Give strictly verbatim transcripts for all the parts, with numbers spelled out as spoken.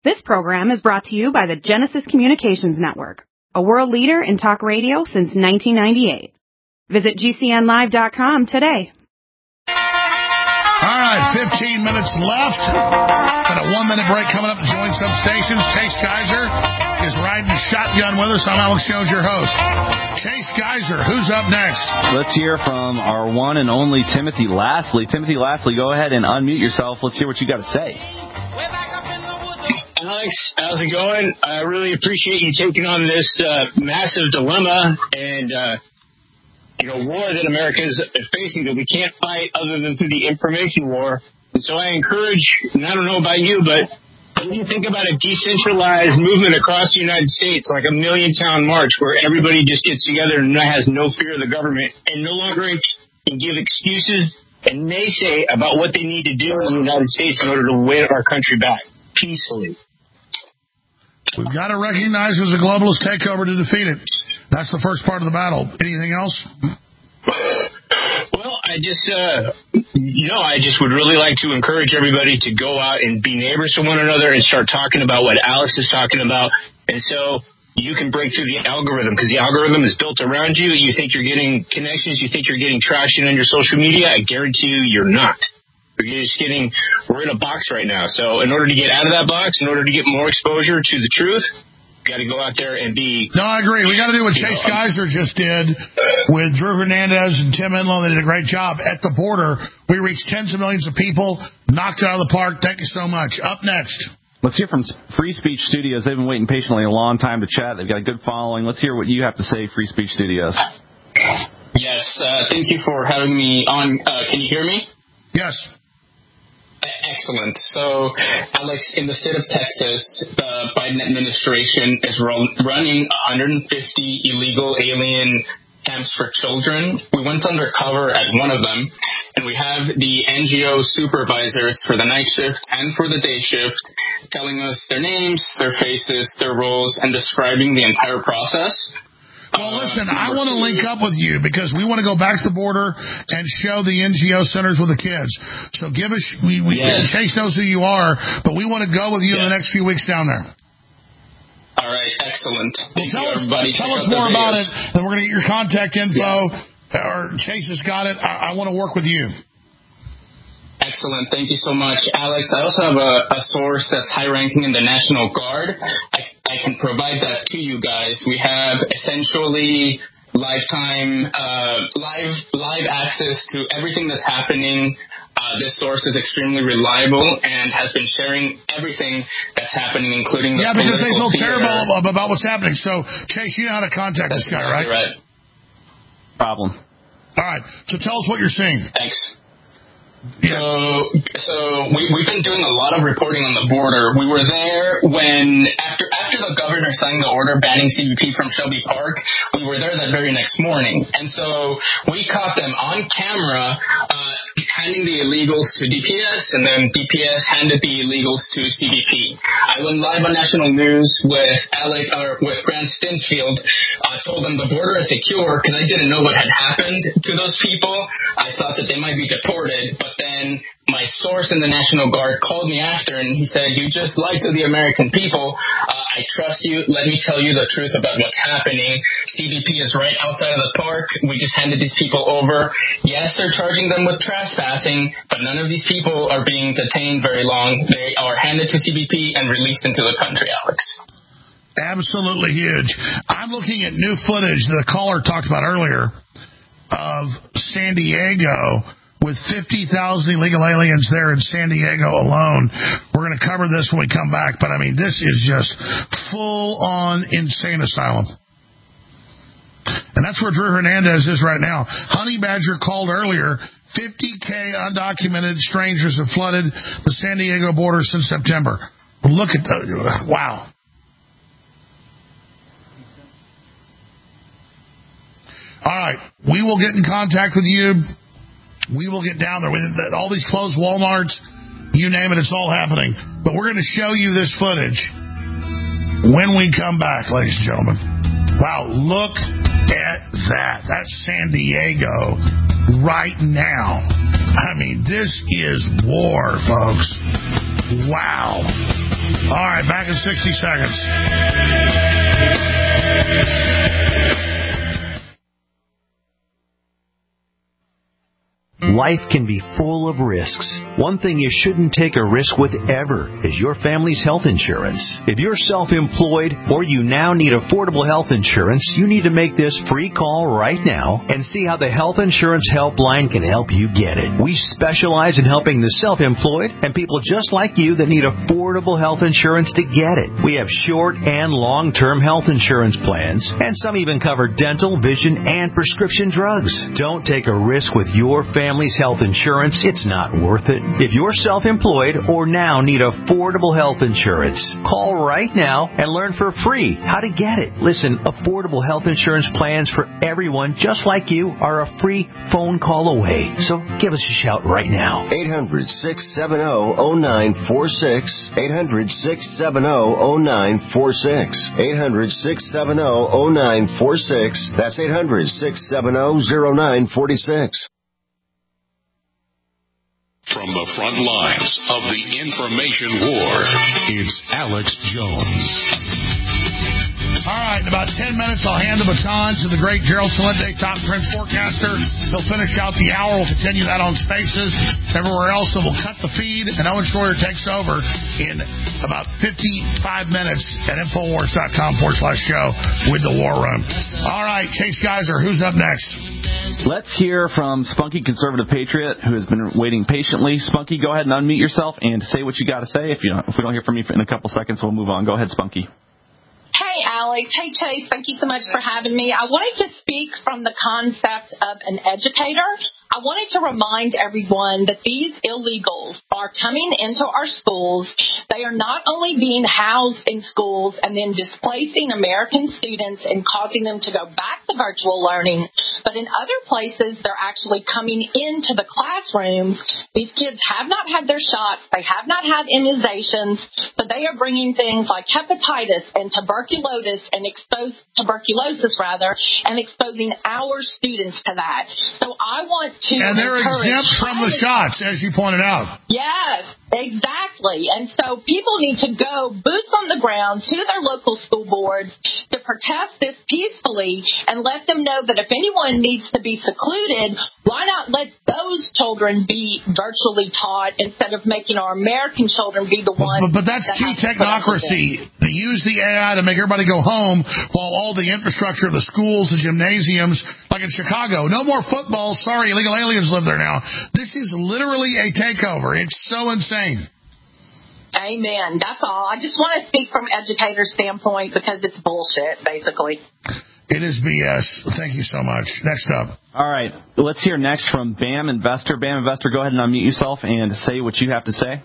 This program is brought to you by the Genesis Communications Network, a world leader in talk radio since nineteen ninety-eight. Visit G C N live dot com today. All right, fifteen minutes left. Got a one-minute break coming up to join some stations. Chase Geiser is riding shotgun with us. I'm Alex Jones, your host. Chase Geiser, who's up next? Let's hear from our one and only Timothy Lastly. Timothy Lastly, go ahead and unmute yourself. Let's hear what you got to say. Alex, how's it going? I really appreciate you taking on this uh, massive dilemma and, uh, you know, war that America is facing that we can't fight other than through the information war. And so I encourage, and I don't know about you, but when you think about a decentralized movement across the United States, like a million-town march where everybody just gets together and has no fear of the government and no longer can give excuses and naysay about what they need to do in the United States in order to win our country back peacefully. We've got to recognize there's a globalist takeover to defeat it. That's the first part of the battle. Anything else? Well, I just, uh, you know, I just would really like to encourage everybody to go out and be neighbors to one another and start talking about what Alex is talking about. And so you can break through the algorithm, because the algorithm is built around you. You think you're getting connections. You think you're getting traction on your social media. I guarantee you you're not. You're just getting, we're in a box right now. So in order to get out of that box, in order to get more exposure to the truth, you got to go out there and be. No, I agree. We got to do what Chase know, Geiser just did with Drew Hernandez and Tim Enlow. They did a great job at the border. We reached tens of millions of people, knocked it out of the park. Thank you so much. Up next. Let's hear from Free Speech Studios. They've been waiting patiently a long time to chat. They've got a good following. Let's hear what you have to say, Free Speech Studios. Yes, uh, thank you for having me on. Uh, can you hear me? Yes. Excellent. So, Alex, in the state of Texas, the Biden administration is ro- running one hundred fifty illegal alien camps for children. We went undercover at one of them, and we have the N G O supervisors for the night shift and for the day shift telling us their names, their faces, their roles, and describing the entire process. Well, listen, uh, I want to link up with you because we want to go back to the border and show the N G O centers with the kids. So give us, we, we yes. Chase knows who you are, but we want to go with you yes. in the next few weeks down there. All right, excellent. Well, tell us, tell us more about it, and we're going to get your contact info. Yeah. Or Chase has got it. I, I want to work with you. Excellent. Thank you so much, Alex. I also have a, a source that's high-ranking in the National Guard. I, I can provide that to you guys. We have essentially lifetime, uh, live live access to everything that's happening. Uh, this source is extremely reliable and has been sharing everything that's happening, including the yeah, because they feel theater. terrible about what's happening. So, Chase, you know how to contact that's this guy, exactly right? right? Problem. All right. So tell us what you're seeing. Thanks. So, so we, we've been doing a lot of reporting on the border. We were there when, after after the governor signed the order banning C B P from Shelby Park, we were there that very next morning. And so we caught them on camera uh, handing the illegals to D P S, and then D P S handed the illegals to C B P. I went live on national news with Alec, or with Grant Stinchfield, uh, told them the border is secure because I didn't know what had happened to those people. I thought that they might be deported, but then my source in the National Guard called me after, and he said, you just lied to the American people. Uh, I trust you. Let me tell you the truth about what's happening. C B P is right outside of the park. We just handed these people over. Yes, they're charging them with trespassing, but none of these people are being detained very long. They are handed to C B P and released into the country, Alex. Absolutely huge. I'm looking at new footage the caller talked about earlier of San Diego with fifty thousand illegal aliens there in San Diego alone. We're going to cover this when we come back, but I mean, this is just full-on insane asylum. And that's where Drew Hernandez is right now. Honey Badger called earlier. fifty K undocumented strangers have flooded the San Diego border since September. Look at the, wow. All right, we will get in contact with you. We will get down there. All these closed Walmarts, you name it, it's all happening. But we're going to show you this footage when we come back, ladies and gentlemen. Wow, look at that. That's San Diego right now. I mean, this is war, folks. Wow. All right, back in sixty seconds. Life can be full of risks. One thing you shouldn't take a risk with ever is your family's health insurance. If you're self-employed or you now need affordable health insurance, you need to make this free call right now and see how the Health Insurance Helpline can help you get it. We specialize in helping the self-employed and people just like you that need affordable health insurance to get it. We have short and long-term health insurance plans, and some even cover dental, vision, and prescription drugs. Don't take a risk with your family. Family's health insurance, it's not worth it. If you're self-employed or now need affordable health insurance, call right now and learn for free how to get it. Listen, affordable health insurance plans for everyone just like you are a free phone call away. So give us a shout right now. eight hundred, six seven zero, zero nine four six. eight hundred, six seven zero, zero nine four six. eight hundred, six seven zero, zero nine four six. That's eight hundred, six seven zero, zero nine four six. From the front lines of the information war, it's Alex Jones. All right, in about ten minutes, I'll hand the baton to the great Gerald Celente, top trend forecaster. He'll finish out the hour. We'll continue that on Spaces. Everywhere else, so we'll cut the feed, and Owen Schroyer takes over in about fifty-five minutes at Infowars.com forward slash show with the War Room. All right, Chase Geiser, who's up next? Let's hear from Spunky Conservative Patriot, who has been waiting patiently. Spunky, go ahead and unmute yourself and say what you got to say. If you don't, if we don't hear from you in a couple seconds, we'll move on. Go ahead, Spunky. Hey, Alex. Hey, Chase. Thank you so much for having me. I wanted to speak from the concept of an educator. I wanted to remind everyone that these illegals are coming into our schools. They are not only being housed in schools and then displacing American students and causing them to go back to virtual learning, but in other places, they're actually coming into the classrooms. These kids have not had their shots. They have not had immunizations. So they are bringing things like hepatitis and tuberculosis and exposed tuberculosis rather, and exposing our students to that. So I want to And they're exempt from the shots, as you pointed out. Yes, exactly. And so people need to go boots on the ground to their local school boards to protest this peacefully and let them know that if anyone needs to be secluded, why not let those children be virtually taught instead of making our American children be the ones? But, but that's that key technocracy. They use the A I to make everybody go home while all the infrastructure of the schools, the gymnasiums, like in Chicago, no more football. Sorry, illegal aliens live there now. This is literally a takeover. It's so insane. Amen. That's all. I just want to speak from educator's standpoint because it's bullshit, basically. It is B S. Thank you so much. Next up. All right. Let's hear next from Bam Investor. Bam Investor, go ahead and unmute yourself and say what you have to say.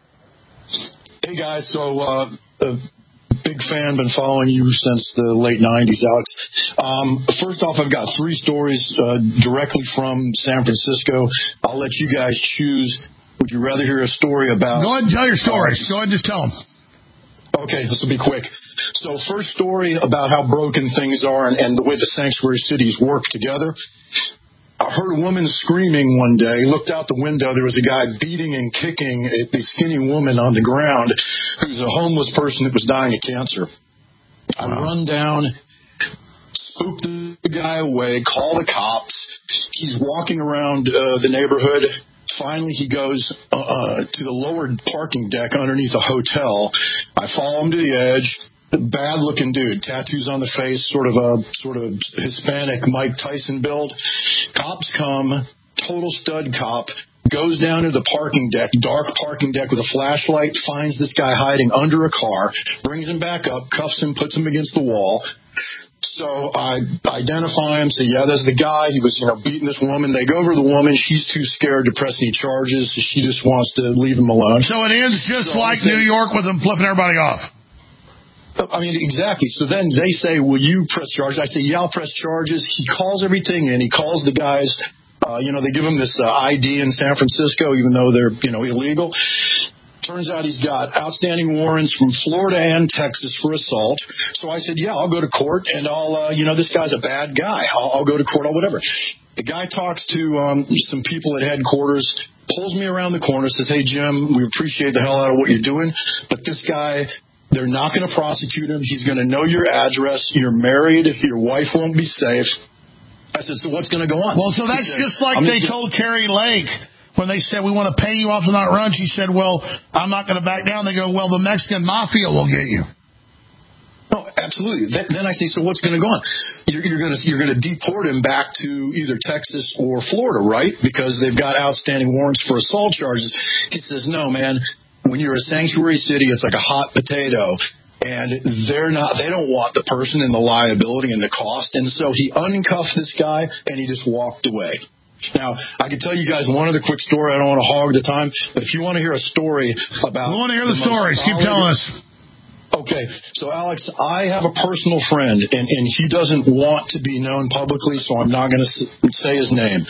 Hey, guys. So, uh, a big fan, been following you since the late nineties, Alex. Um, first off, I've got three stories uh, directly from San Francisco. I'll let you guys choose. Would you rather hear a story about... Go ahead and tell your stories. Go ahead and just tell them. Okay, this will be quick. So first story about how broken things are and, and the way the sanctuary cities work together. I heard a woman screaming one day, looked out the window, there was a guy beating and kicking a, a skinny woman on the ground who's a homeless person that was dying of cancer. I wow. run down, spook the guy away, call the cops. He's walking around uh, the neighborhood. Finally, he goes uh, to the lower parking deck underneath a hotel. I follow him to the edge. Bad-looking dude, tattoos on the face, sort of a sort of Hispanic Mike Tyson build. Cops come, total stud cop, goes down to the parking deck, dark parking deck with a flashlight, finds this guy hiding under a car, brings him back up, cuffs him, puts him against the wall. So I identify him, say, yeah, that's the guy. He was, you know, beating this woman. They go over to the woman. She's too scared to press any charges. So she just wants to leave him alone. So it ends just so like say, New York with them flipping everybody off. I mean, exactly. So then they say, will you press charges? I say, yeah, I'll press charges. He calls everything in. He calls the guys. Uh, you know, they give him this uh, I D in San Francisco, even though they're, you know, illegal. Turns out he's got outstanding warrants from Florida and Texas for assault. So I said, yeah, I'll go to court, and I'll, uh, you know, this guy's a bad guy. I'll, I'll go to court or whatever. The guy talks to um, some people at headquarters. pulls me around the corner, says, hey, Jim, we appreciate the hell out of what you're doing, but this guy, they're not going to prosecute him. He's going to know your address. You're married. Your wife won't be safe. I said, so what's going to go on? Well, so that's said, just like I'm they just, told Carrie Lake when they said, we want to pay you off the not run. She said, well, I'm not going to back down. They go, well, the Mexican mafia will get you. No, absolutely. Then, then I say, so what's going to go on? You're, you're going to you're going to deport him back to either Texas or Florida, right? Because they've got outstanding warrants for assault charges. He says, no, man. When you're a sanctuary city, it's like a hot potato, and they're not. They don't want the person and the liability and the cost. And so he uncuffed this guy, and he just walked away. Now, I can tell you guys one other quick story. I don't want to hog the time, but if you want to hear a story about, we want to hear the, the stories. Keep telling us. Okay, so Alex, I have a personal friend, and, and he doesn't want to be known publicly, so I'm not going to say his name.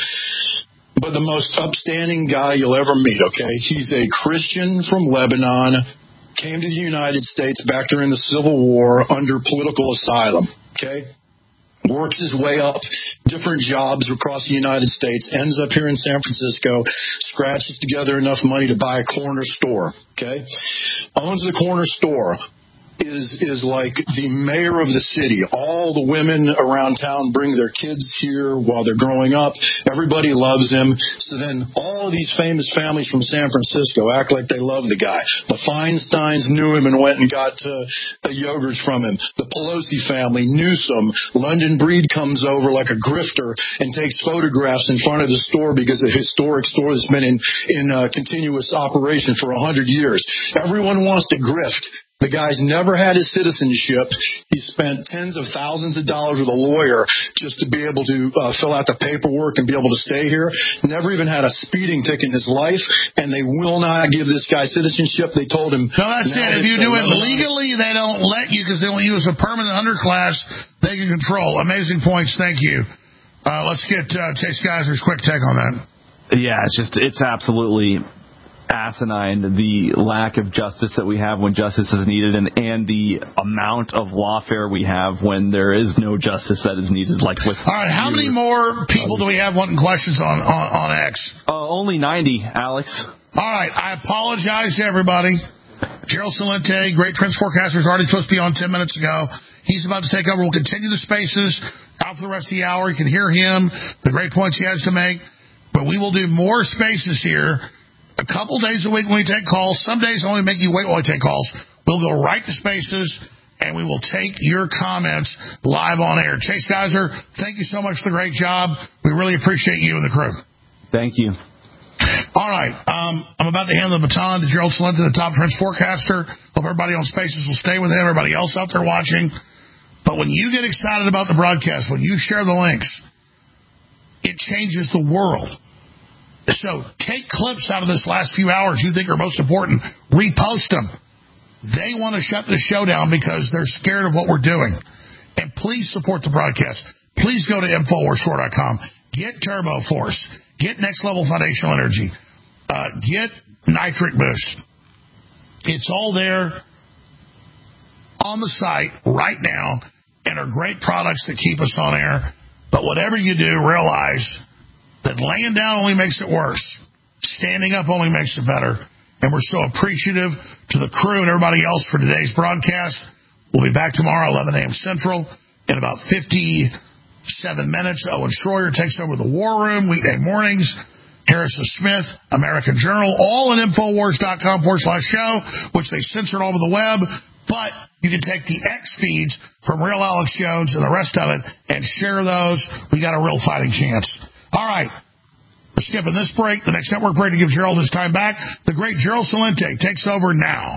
But the most upstanding guy you'll ever meet, okay? He's a Christian from Lebanon, came to the United States back during the Civil War under political asylum, okay? Works his way up, different jobs across the United States, ends up here in San Francisco, scratches together enough money to buy a corner store, okay? Owns the corner store. Is is like the mayor of the city. All the women around town bring their kids here while they're growing up. Everybody loves him. So then all of these famous families from San Francisco act like they love the guy. The Feinsteins knew him and went and got uh, yogurts from him. The Pelosi family, Newsom, London Breed comes over like a grifter and takes photographs in front of the store because it's a historic store that's been in, in uh, continuous operation for one hundred years. Everyone wants to grift. The guy's never had his citizenship. He spent tens of thousands of dollars with a lawyer just to be able to uh, fill out the paperwork and be able to stay here. Never even had a speeding ticket in his life, and they will not give this guy citizenship. They told him. No, that's it. If you do it legally, they don't let you because they want you as a permanent underclass. They can control. Amazing points. Thank you. Uh, let's get uh, Chase Geiser's quick take on that. Yeah, it's just it's absolutely asinine, the lack of justice that we have when justice is needed, and, and the amount of lawfare we have when there is no justice that is needed. Like with all right, how many more people do we have wanting questions on on, on X? Uh, only ninety, Alex. All right, I apologize to everybody. Gerald Celente, great trends forecaster, is already supposed to be on ten minutes ago. He's about to take over. We'll continue the spaces out for the rest of the hour. You can hear him, the great points he has to make. But we will do more spaces here. A couple days a week when we take calls. Some days I only make you wait while I take calls. We'll go right to spaces, and we will take your comments live on air. Chase Geiser, thank you so much for the great job. We really appreciate you and the crew. Thank you. All right. Um, I'm about to hand the baton to Gerald Celente, the top trends forecaster. Hope everybody on spaces will stay with him, everybody else out there watching. But when you get excited about the broadcast, when you share the links, it changes the world. So take clips out of this last few hours you think are most important. Repost them. They want to shut the show down because they're scared of what we're doing. And please support the broadcast. Please go to Infowars four dot com. Get Turbo Force. Get Next Level Foundational Energy. Uh, get Nitric Boost. It's all there on the site right now and are great products that keep us on air. But whatever you do, realize that laying down only makes it worse. Standing up only makes it better. And we're so appreciative to the crew and everybody else for today's broadcast. We'll be back tomorrow, eleven a.m. Central, in about fifty-seven minutes. Owen Schroyer takes over the War Room, weekday mornings. Harrison Smith, American Journal, all at Infowars.com forward slash show, which they censored all over the web. But you can take the X feeds from Real Alex Jones and the rest of it and share those. We got a real fighting chance. All right. We're skipping this break. The next network break to give Gerald his time back. The great Gerald Celente takes over now.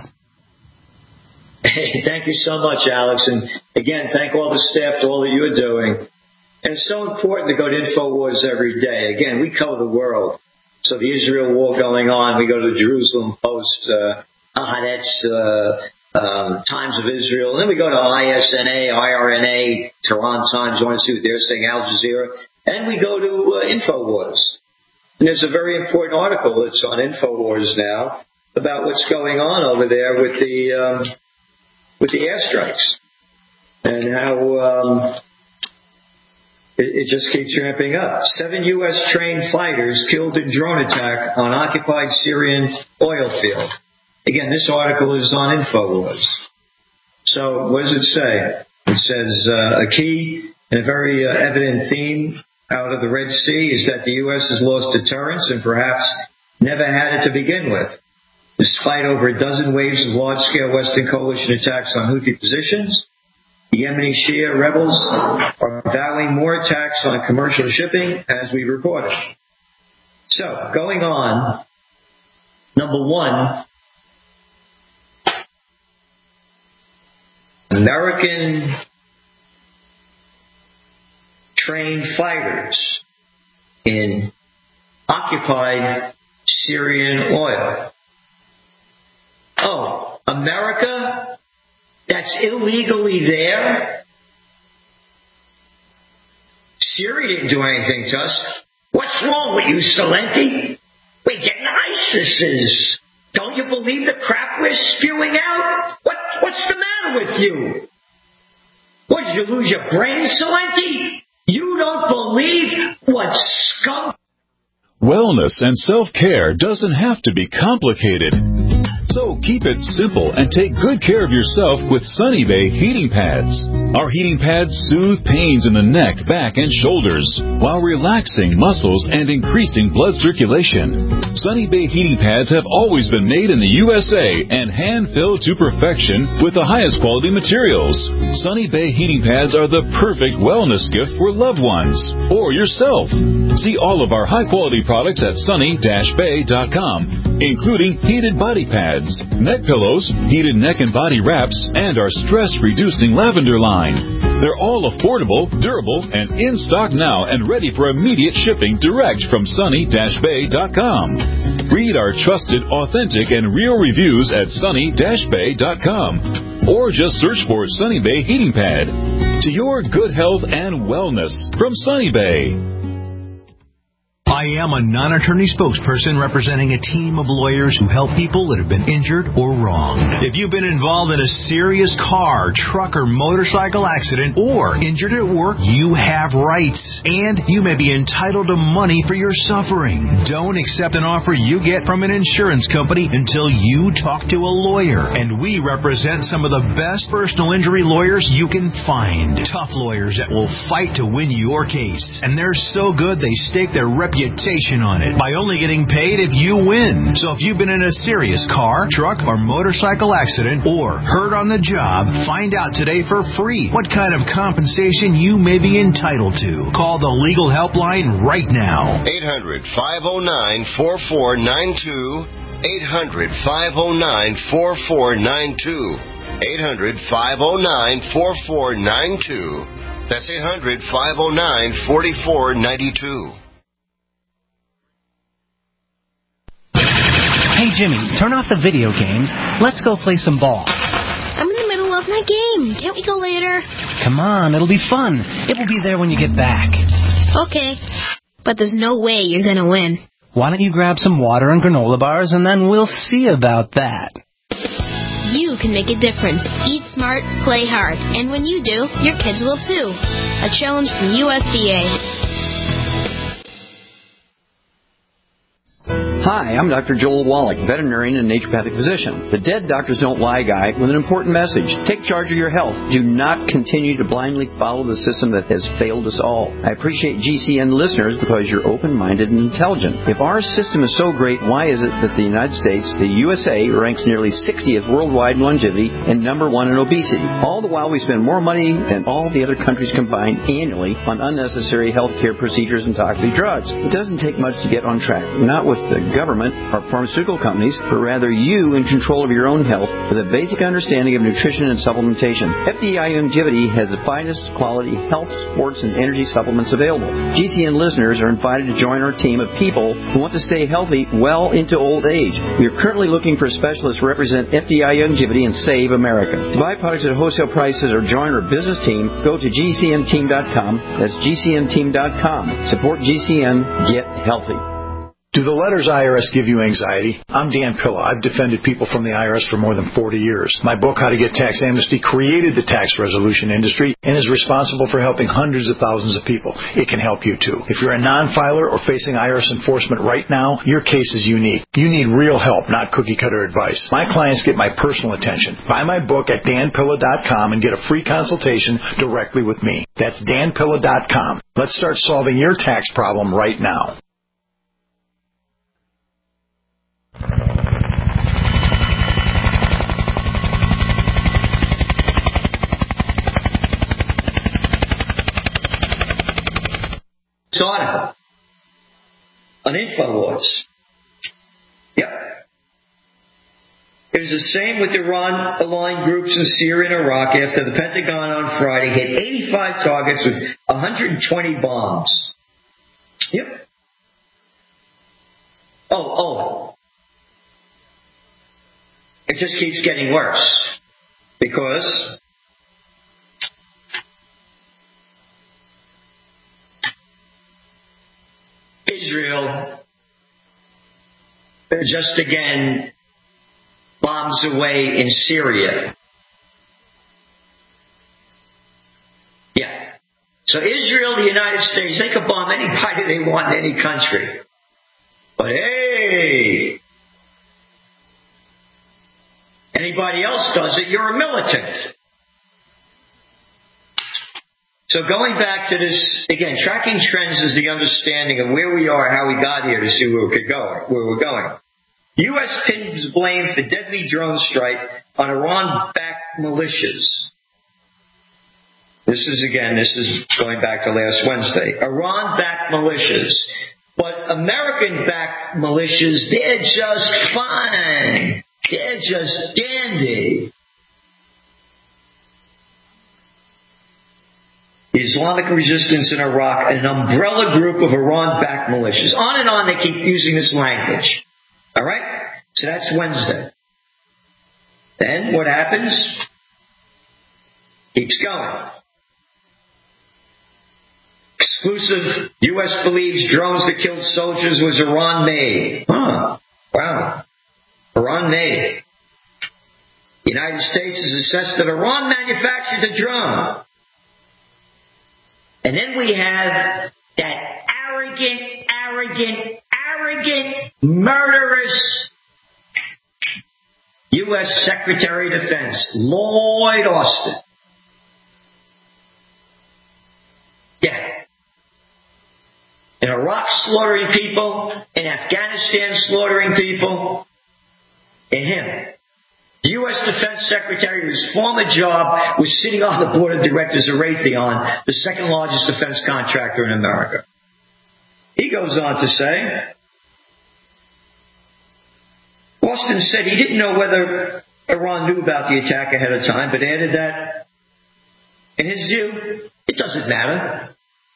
Hey, thank you so much, Alex. And again, thank all the staff for all that you're doing. And it's so important to go to InfoWars every day. Again, we cover the world. So the Israel war going on, we go to the Jerusalem Post, uh, Haaretz, uh, um, Times of Israel. And then we go to I S N A, I R N A, Tehran Times, you want to see what they're saying, Al Jazeera. And we go to uh, InfoWars. And there's a very important article that's on InfoWars now about what's going on over there with the um, with the airstrikes and how um, it, it just keeps ramping up. Seven U S trained fighters killed in drone attack on occupied Syrian oil field. Again, this article is on InfoWars. So what does it say? It says uh, a key and a very uh, evident theme out of the Red Sea is that the U S has lost deterrence and perhaps never had it to begin with. Despite over a dozen waves of large-scale Western coalition attacks on Houthi positions, the Yemeni Shia rebels are vowing more attacks on commercial shipping, as we reported. So, going on, number one, American trained fighters in occupied Syrian oil. Oh, America? That's illegally there? Syria didn't do anything to us. What's wrong with you, Celente? We're getting ISISes. Don't you believe the crap we're spewing out? What, what's the matter with you? What, did you lose your brain, Celente? You don't believe what scum... Wellness and self-care doesn't have to be complicated. So keep it simple and take good care of yourself with Sunny Bay heating pads. Our heating pads soothe pains in the neck, back, and shoulders while relaxing muscles and increasing blood circulation. Sunny Bay heating pads have always been made in the U S A and hand-filled to perfection with the highest quality materials. Sunny Bay heating pads are the perfect wellness gift for loved ones or yourself. See all of our high-quality products at sunny dash bay dot com, including heated body pads, neck pillows, heated neck and body wraps, and our stress-reducing lavender line. They're all affordable, durable, and in stock now and ready for immediate shipping direct from sunny dash bay dot com. Read our trusted, authentic, and real reviews at sunny dash bay dot com. Or just search for Sunny Bay Heating Pad. To your good health and wellness from Sunny Bay. I am a non-attorney spokesperson representing a team of lawyers who help people that have been injured or wronged. If you've been involved in a serious car, truck, or motorcycle accident or injured at work, you have rights, and you may be entitled to money for your suffering. Don't accept an offer you get from an insurance company until you talk to a lawyer, and we represent some of the best personal injury lawyers you can find. Tough lawyers that will fight to win your case, and they're so good they stake their reputation on it by only getting paid if you win. So if you've been in a serious car, truck, or motorcycle accident or hurt on the job, find out today for free what kind of compensation you may be entitled to. Call the legal helpline right now. eight hundred, five oh nine, four four nine two. eight hundred, five oh nine, four four nine two. eight hundred, five oh nine, four four nine two. That's eight hundred, five oh nine, four four nine two. Hey, Jimmy, turn off the video games. Let's go play some ball. I'm in the middle of my game. Can't we go later? Come on, it'll be fun. It will be there when you get back. Okay, but there's no way you're going to win. Why don't you grab some water and granola bars, and then we'll see about that. You can make a difference. Eat smart, play hard. And when you do, your kids will too. A challenge from U S D A. Hi, I'm Doctor Joel Wallach, veterinarian and naturopathic physician. The Dead Doctors Don't Lie guy with an important message. Take charge of your health. Do not continue to blindly follow the system that has failed us all. I appreciate G C N listeners because you're open-minded and intelligent. If our system is so great, why is it that the United States, the U S A, ranks nearly sixtieth worldwide in longevity and number one in obesity? All the while we spend more money than all the other countries combined annually on unnecessary health care procedures and toxic drugs. It doesn't take much to get on track. Not with the government or pharmaceutical companies, but rather you in control of your own health with a basic understanding of nutrition and supplementation. F D I Longevity has the finest quality health, sports, and energy supplements available. G C N listeners are invited to join our team of people who want to stay healthy well into old age. We are currently looking for specialists to represent F D I Longevity and Save America. To buy products at wholesale prices or join our business team, go to G C N team dot com. That's G C N team dot com. Support G C N. Get healthy. Do the letters I R S give you anxiety? I'm Dan Pilla. I've defended people from the I R S for more than forty years. My book, How to Get Tax Amnesty, created the tax resolution industry and is responsible for helping hundreds of thousands of people. It can help you too. If you're a non-filer or facing I R S enforcement right now, your case is unique. You need real help, not cookie-cutter advice. My clients get my personal attention. Buy my book at dan pilla dot com and get a free consultation directly with me. That's dan pilla dot com. Let's start solving your tax problem right now. Article on InfoWars. Yep. It was the same with Iran-aligned groups in Syria and Iraq after the Pentagon on Friday hit eighty-five targets with one hundred twenty bombs. Yep. Oh, oh. It just keeps getting worse because Israel just again bombs away in Syria. Yeah. So Israel, the United States, they can bomb anybody they want in any country. But hey, anybody else does it, you're a militant. So going back to this, again, tracking trends is the understanding of where we are, how we got here to see where we could go, where we're going. U S pins blame for deadly drone strike on Iran-backed militias. This is, again, this is going back to last Wednesday. Iran-backed militias. But American-backed militias, they're just fine. They're just dandy. The Islamic resistance in Iraq, an umbrella group of Iran-backed militias. On and on, they keep using this language. All right? So that's Wednesday. Then what happens? Keeps going. Exclusive U S believes drones that killed soldiers was Iran-made. Huh. Wow. Iran-made. The United States has assessed that Iran manufactured the drone. And then we have that arrogant, arrogant, arrogant, murderous U S Secretary of Defense, Lloyd Austin. Yeah. In Iraq slaughtering people, in Afghanistan slaughtering people, and him. The U S Defense Secretary, whose former job was sitting on the board of directors of Raytheon, the second largest defense contractor in America. He goes on to say, Austin said he didn't know whether Iran knew about the attack ahead of time, but added that, in his view, it doesn't matter.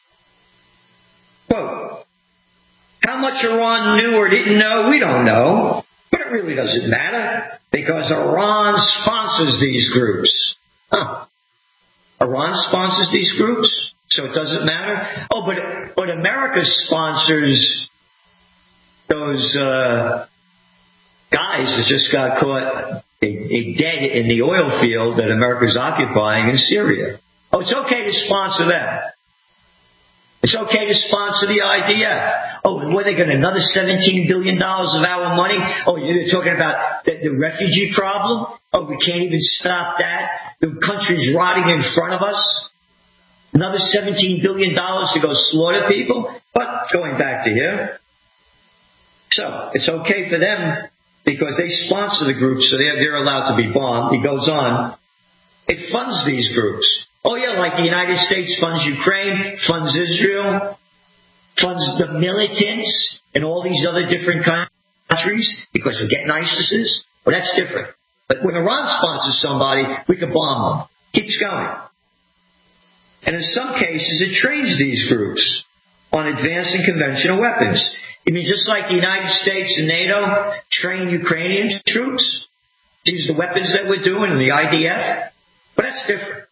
Quote, how much Iran knew or didn't know, we don't know. But it really doesn't matter, because Iran sponsors these groups. Huh. Iran sponsors these groups, so it doesn't matter? Oh, but but America sponsors those uh, guys that just got caught a, a dead in the oil field that America's occupying in Syria. Oh, it's okay to sponsor that. It's okay to sponsor the I D F. Oh, and what, they got another seventeen billion dollars of our money? Oh, you're talking about the, the refugee problem? Oh, we can't even stop that. The country's rotting in front of us. Another seventeen billion dollars to go slaughter people? But going back to here. So, it's okay for them because they sponsor the groups, so they're, they're allowed to be bombed. He goes on. It funds these groups. Oh, yeah, like the United States funds Ukraine, funds Israel, funds the militants in all these other different countries because we get ISIS. Well, that's different. But when Iran sponsors somebody, we can bomb them. Keeps going. And in some cases, it trains these groups on advanced and conventional weapons. I mean, just like the United States and NATO train Ukrainian troops, these are the weapons that we're doing in the I D F. But that's different.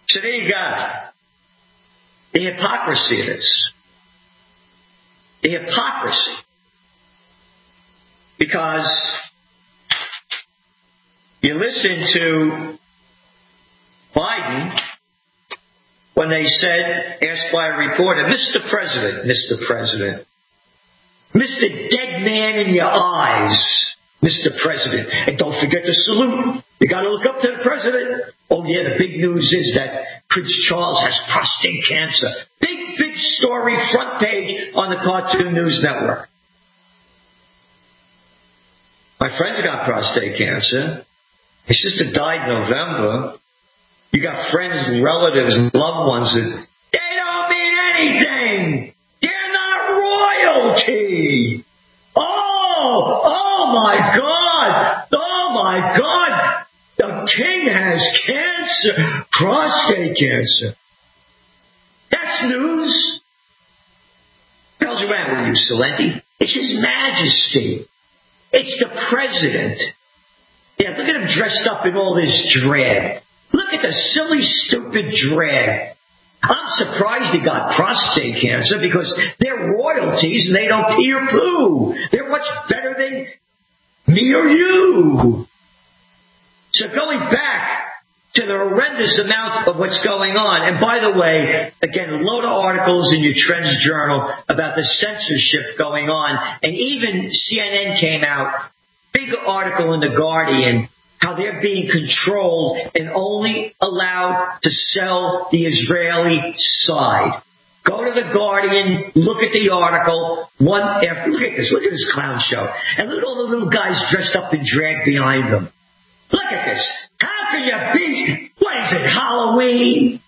So there you got it. The hypocrisy of this. The hypocrisy. Because you listen to Biden when they said, asked by a reporter, Mister President, Mister President, Mister Dead Man in your eyes, Mister President. And don't forget to salute. You got to look up to the president. Oh, yeah, the big news is that Prince Charles has prostate cancer. Big, big story, front page on the Cartoon News Network. My friend's got prostate cancer. His sister died in November. You got friends and relatives and loved ones that they don't mean anything. They're not royalty. Oh, oh my God. Oh my God. The king has cancer, prostate cancer. That's news. What else around with you, Salenti? It's His Majesty. It's the president. Yeah, look at him dressed up in all this drag. Look at the silly, stupid drag. I'm surprised he got prostate cancer because they're royalties and they don't pee or poo. They're much better than me or you. So going back to the horrendous amount of what's going on, and by the way, again, a load of articles in your Trends Journal about the censorship going on, and even C N N came out, big article in The Guardian, how they're being controlled and only allowed to sell the Israeli side. Go to The Guardian, look at the article, one after, look at this, look at this clown show, and look at all the little guys dressed up in drag behind them. Look at this. How can you be, what is it, Halloween?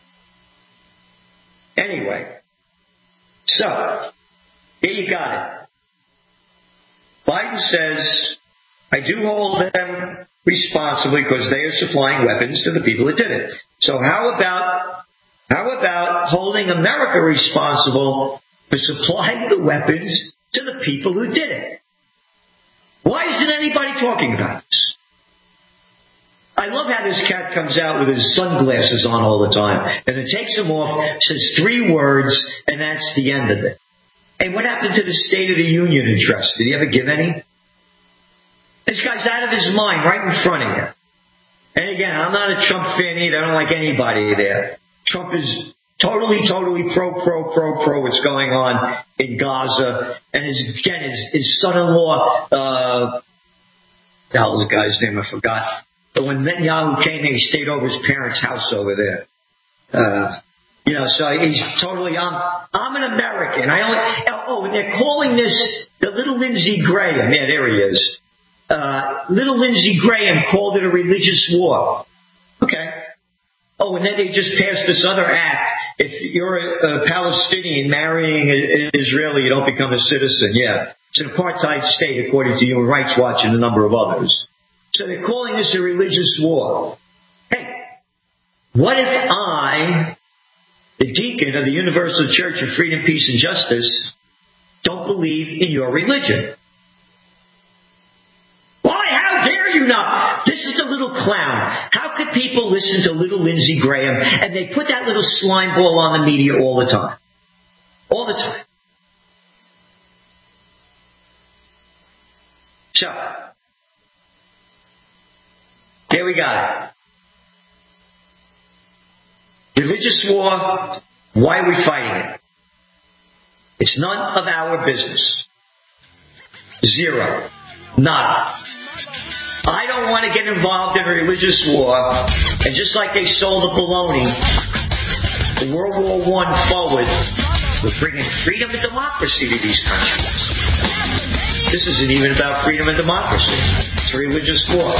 Anyway, so, here you got it. Biden says, I do hold them responsible because they are supplying weapons to the people that did it. So how about, how about holding America responsible for supplying the weapons to the people who did it? Why isn't anybody talking about this? I love how this cat comes out with his sunglasses on all the time, and then takes them off, says three words, and that's the end of it. Hey, what happened to the State of the Union address? Did he ever give any? This guy's out of his mind right in front of you. And again, I'm not a Trump fan either. I don't like anybody there. Trump is totally, totally pro, pro, pro, pro what's going on in Gaza. And his, again, his, his son-in-law, uh, the hell was the guy's name? I forgot. But when Netanyahu came in, he stayed over his parents' house over there. Uh, you know, so he's totally, I'm, I'm an American. I only, oh, and they're calling this the little Lindsey Graham. Yeah, there he is. Uh, little Lindsey Graham called it a religious war. Okay. Oh, and then they just passed this other act. If you're a, a Palestinian marrying an Israeli, you don't become a citizen. Yeah. It's an apartheid state, according to Human Rights Watch and a number of others. So they're calling this a religious war. Hey, what if I, the deacon of the Universal Church of Freedom, Peace, and Justice, don't believe in your religion? Why? How dare you not? This is a little clown. How could people listen to little Lindsey Graham and they put that little slime ball on the media all the time? All the time. So, here we got it. Religious war, why are we fighting it? It's none of our business. Zero. Nada. I don't want to get involved in a religious war, and just like they sold the baloney, the World War One forward, we're bringing freedom and democracy to these countries. This isn't even about freedom and democracy. It's a religious war.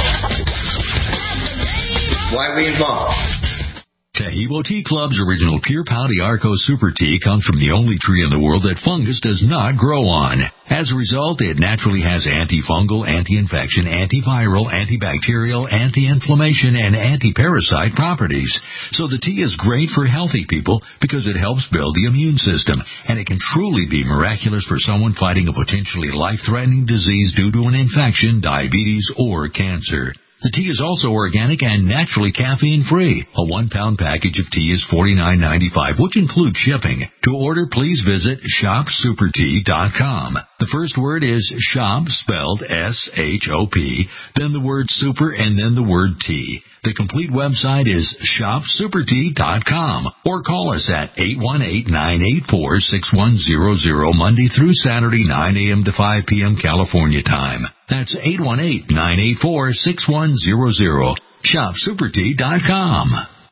Why are we involved? Taheebo Tea Club's original Pure Pouty Arco Super Tea comes from the only tree in the world that fungus does not grow on. As a result, it naturally has antifungal, anti-infection, antiviral, antibacterial, anti-inflammation, and anti-parasite properties. So the tea is great for healthy people because it helps build the immune system, and it can truly be miraculous for someone fighting a potentially life-threatening disease due to an infection, diabetes, or cancer. The tea is also organic and naturally caffeine-free. A one-pound package of tea is forty-nine ninety-five, which includes shipping. To order, please visit shop super tea dot com. The first word is shop, spelled S H O P, then the word super, and then the word tea. The complete website is shop super tea dot com, or call us at eight one eight, nine eight four, six one zero zero Monday through Saturday, nine a.m. to five p.m. California time. That's eight one eight, nine eight four, six one zero zero. shop super tea dot com.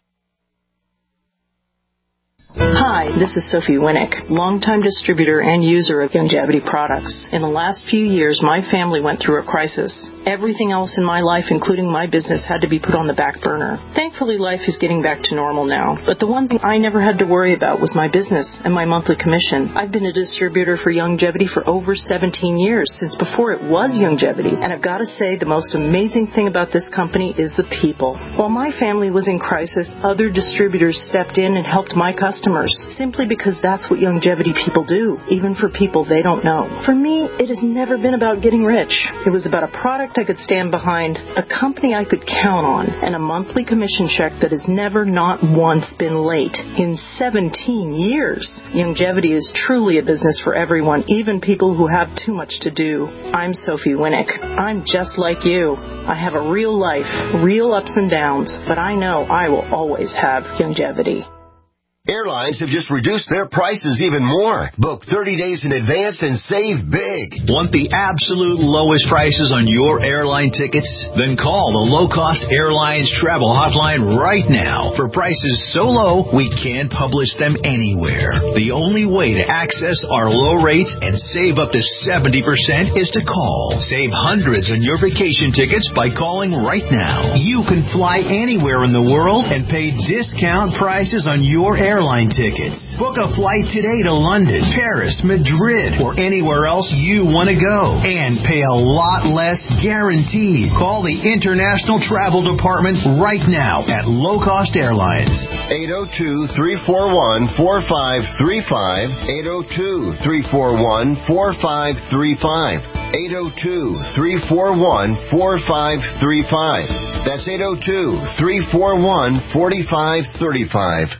Hi, this is Sophie Winnick, longtime distributor and user of Youngevity products. In the last few years, my family went through a crisis. Everything else in my life, including my business, had to be put on the back burner. Thankfully, life is getting back to normal now, but the one thing I never had to worry about was my business and my monthly commission. I've been a distributor for Youngevity for over seventeen years, since before it was Youngevity, and I've got to say the most amazing thing about this company is the people. While my family was in crisis, other distributors stepped in and helped my customers, simply because that's what Youngevity people do, even for people they don't know. For me, it has never been about getting rich. It was about a product I could stand behind, a company I could count on, and a monthly commission check that has never not once been late. In seventeen years, Youngevity is truly a business for everyone, even people who have too much to do. I'm Sophie Winnick. I'm just like you. I have a real life, real ups and downs, but I know I will always have Youngevity. Airlines have just reduced their prices even more. Book thirty days in advance and save big. Want the absolute lowest prices on your airline tickets? Then call the Low Cost Airlines Travel Hotline right now. For prices so low, we can't publish them anywhere. The only way to access our low rates and save up to seventy percent is to call. Save hundreds on your vacation tickets by calling right now. You can fly anywhere in the world and pay discount prices on your airline airline tickets. Book a flight today to London, Paris, Madrid, or anywhere else you want to go, and pay a lot less guaranteed. Call the International Travel Department right now at Low Cost Airlines. eight oh two, three four one, four five three five, eight oh two, three four one, four five three five, eight oh two, three four one, four five three five. That's eight oh two, three four one, four five three five.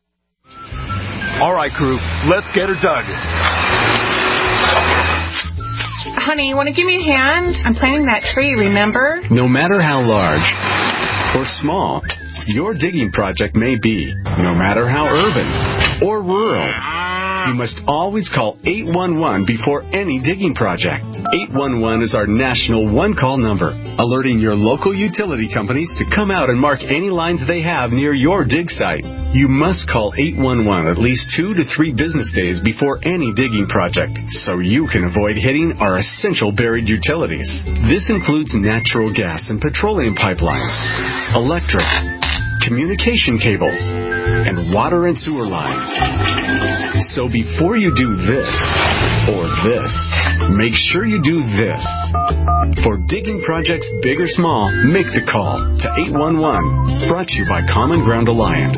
All right, crew, let's get her dug. Honey, you want to give me a hand? I'm planting that tree, remember? No matter how large or small your digging project may be, no matter how urban or rural, you must always call eight one one before any digging project. eight one one is our national one-call number, alerting your local utility companies to come out and mark any lines they have near your dig site. You must call eight one one at least two to three business days before any digging project, so you can avoid hitting our essential buried utilities. This includes natural gas and petroleum pipelines, electric, communication cables, and water and sewer lines. So before you do this or this, make sure you do this. For digging projects big or small, make the call to eight one one. Brought to you by Common Ground Alliance.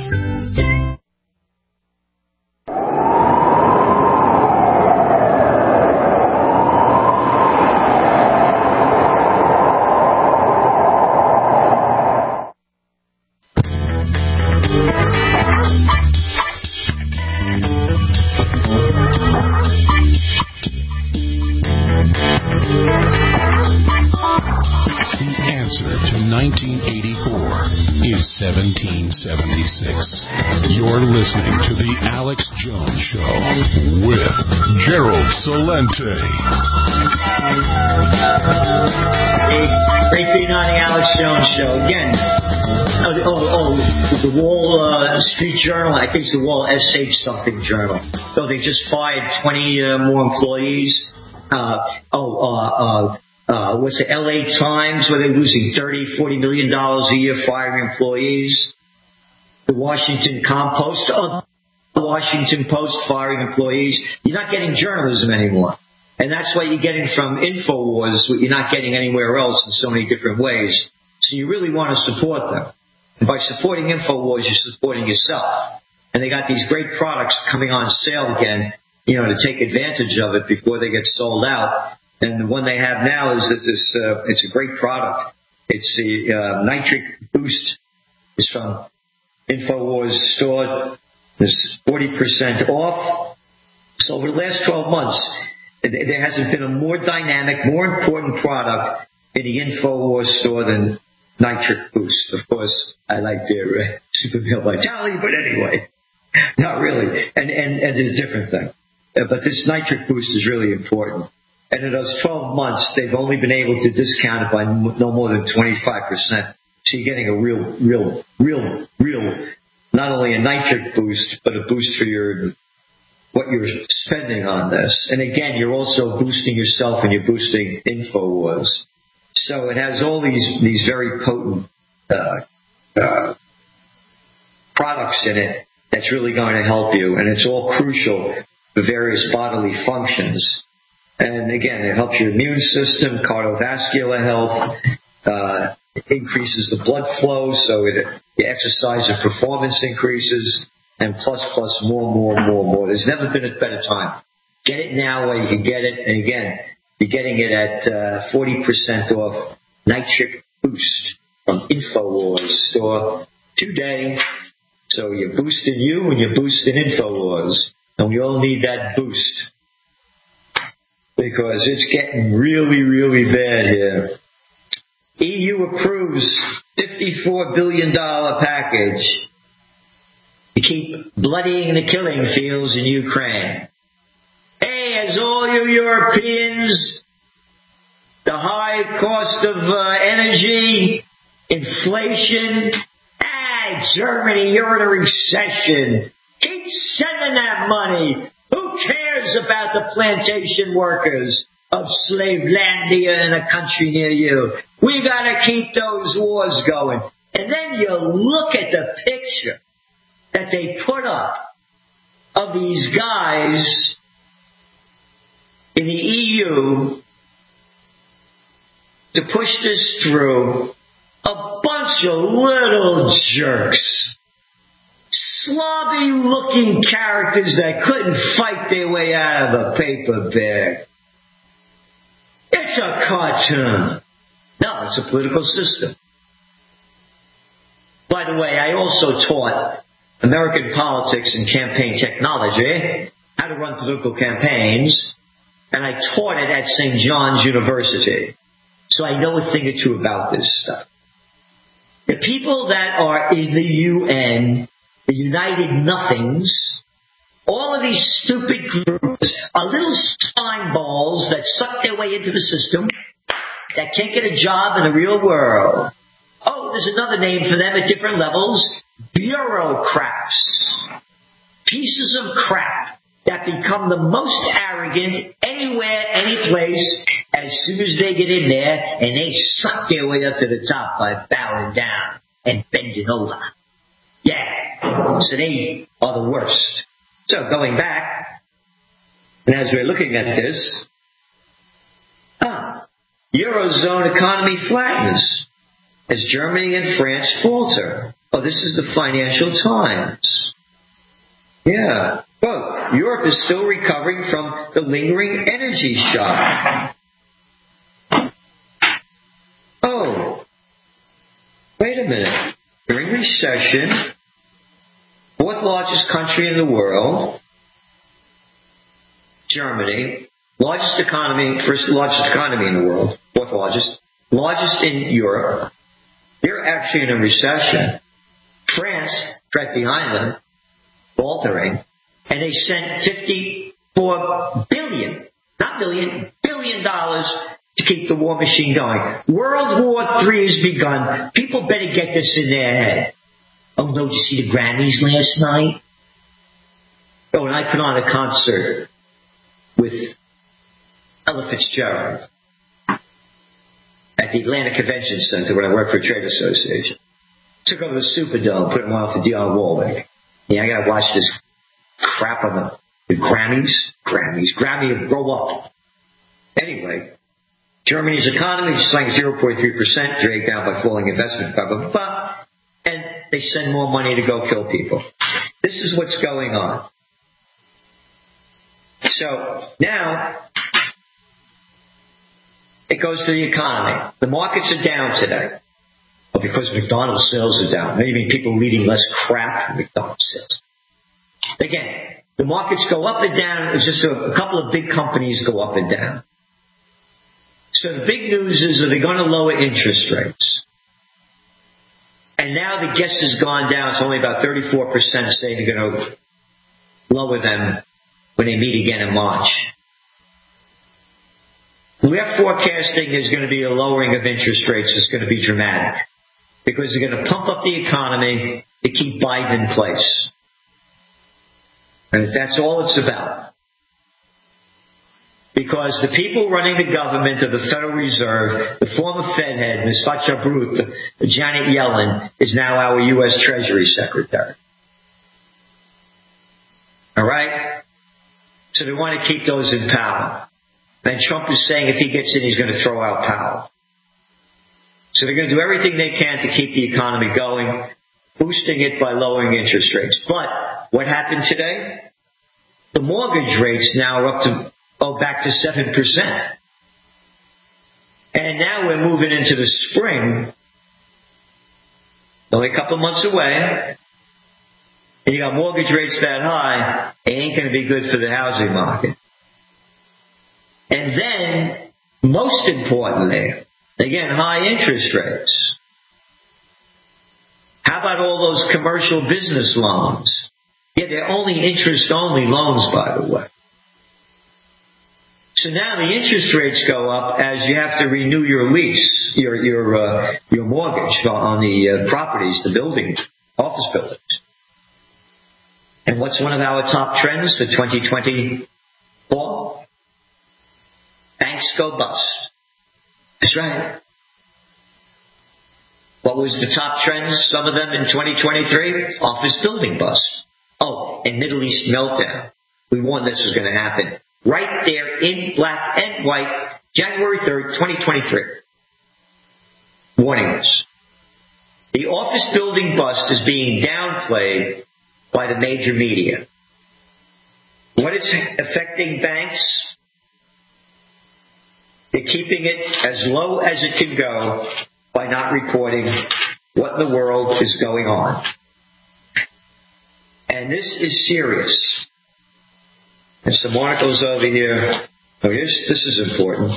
seventeen seventy-six. You're listening to The Alex Jones Show with Gerald Celente. Hey, great being on The Alex Jones Show. Again, oh, oh, oh the Wall uh, Street Journal, I think it's the Wall S H something journal. So they just fired twenty uh, more employees. Uh, oh, uh, uh, Uh, what's the L A Times, where they're losing thirty, forty million dollars a year firing employees. The Washington Compost, uh, the Washington Post firing employees. You're not getting journalism anymore. And that's what you're getting from InfoWars, what you're not getting anywhere else in so many different ways. So you really want to support them. And by supporting InfoWars, you're supporting yourself. And they got these great products coming on sale again, you know, to take advantage of it before they get sold out. And the one they have now is that this, uh, it's a great product. It's the uh, nitric boost. It's from InfoWars store. There's forty percent off. So over the last twelve months, there hasn't been a more dynamic, more important product in the InfoWars store than Nitric Boost. Of course, I like their uh, Super Male Vitality, but anyway, not really. And and, and it's a different thing. Uh, but this Nitric Boost is really important. And in those twelve months, they've only been able to discount it by no more than twenty-five percent. So you're getting a real, real, real, real, not only a nitric boost, but a boost for your what you're spending on this. And again, you're also boosting yourself and you're boosting InfoWars. So it has all these these very potent uh, uh, products in it that's really going to help you, and it's all crucial for various bodily functions. And again, it helps your immune system, cardiovascular health. Uh, It increases the blood flow, so it, your exercise and performance increases, and plus, plus, more, more, more, more. There's never been a better time. Get it now while you can get it. And again, you're getting it at uh, forty percent off Nitric Boost from InfoWars store today. So you're boosting you and you're boosting InfoWars. And we all need that boost because it's getting really, really bad here. E U approves fifty-four billion dollars package to keep bloodying the killing fields in Ukraine. Hey, as all you Europeans, the high cost of uh, energy, inflation, ah, Germany, you're in a recession. Keep sending that money. Who cares about the plantation workers of Slavelandia in a country near you? We gotta keep those wars going. And then you look at the picture that they put up of these guys in the E U to push this through. A bunch of little jerks. Slobby looking characters that couldn't fight their way out of a paper bag. It's a cartoon. No, it's a political system. By the way, I also taught American politics and campaign technology, how to run political campaigns, and I taught it at Saint John's University. So I know a thing or two about this stuff. The people that are in the U N, the United Nothings, all of these stupid groups are little slime balls that suck their way into the system, that can't get a job in the real world. Oh, there's another name for them at different levels. Bureaucrats. Pieces of crap that become the most arrogant anywhere, any place, as soon as they get in there, and they suck their way up to the top by bowing down and bending over. Yeah. So they are the worst. So going back, and as we're looking at this, ah, Eurozone economy flattens as Germany and France falter. Oh, this is the Financial Times. Yeah. Quote, Europe is still recovering from the lingering energy shock. Oh, wait a minute. During recession, fourth largest country in the world, Germany, largest economy, first largest economy in the world, fourth largest, largest in Europe. They're actually in a recession. France, right behind them, faltering, and they sent fifty-four billion, not million, billion dollars to keep the war machine going. World War Three has begun. People better get this in their head. Oh no, did you see the Grammys last night? Oh, and I put on a concert with Ella Fitzgerald at the Atlanta Convention Center when I worked for a trade association. Took over the Superdome, put them on for Dionne Warwick. Yeah, I gotta watch this crap on the, the Grammys. Grammys. Grammy, grow up. Anyway, Germany's economy sank zero point three percent, dragged down by falling investment, blah, blah, blah. And they send more money to go kill people. This is what's going on. So, now, it goes to the economy. The markets are down today. Well, because McDonald's sales are down. Maybe people are eating less crap than McDonald's sales. Again, the markets go up and down. It's just a, a couple of big companies go up and down. So the big news is that they're going to lower interest rates. And now the guess has gone down. It's only about thirty-four percent saying they're going to lower them when they meet again in March. We're forecasting there's going to be a lowering of interest rates. It's going to be dramatic because they're going to pump up the economy to keep Biden in place. And that's all it's about. Because the people running the government of the Federal Reserve, the former Fed head, Miz Fatchabrut, Janet Yellen, is now our U S Treasury Secretary. All right? So they want to keep those in power. And Trump is saying if he gets in, he's going to throw out power. So they're going to do everything they can to keep the economy going, boosting it by lowering interest rates. But what happened today? The mortgage rates now are up to Oh, back to seven percent. And now we're moving into the spring, only a couple months away, and you got mortgage rates that high, it ain't going to be good for the housing market. And then, most importantly, again, high interest rates. How about all those commercial business loans? Yeah, they're only interest-only loans, by the way. So now the interest rates go up as you have to renew your lease, your your uh, your mortgage on the uh, properties, the buildings, office buildings. And what's one of our top trends for twenty twenty-four? Banks go bust. That's right. What was the top trends, some of them in twenty twenty-three? Office building bust. Oh, and Middle East meltdown. We warned this was going to happen. Right there in black and white, January third, twenty twenty-three. Warnings. The office building bust is being downplayed by the major media. What is affecting banks? They're keeping it as low as it can go by not reporting what in the world is going on. And this is serious. And some articles over here. Oh, yes, this is important.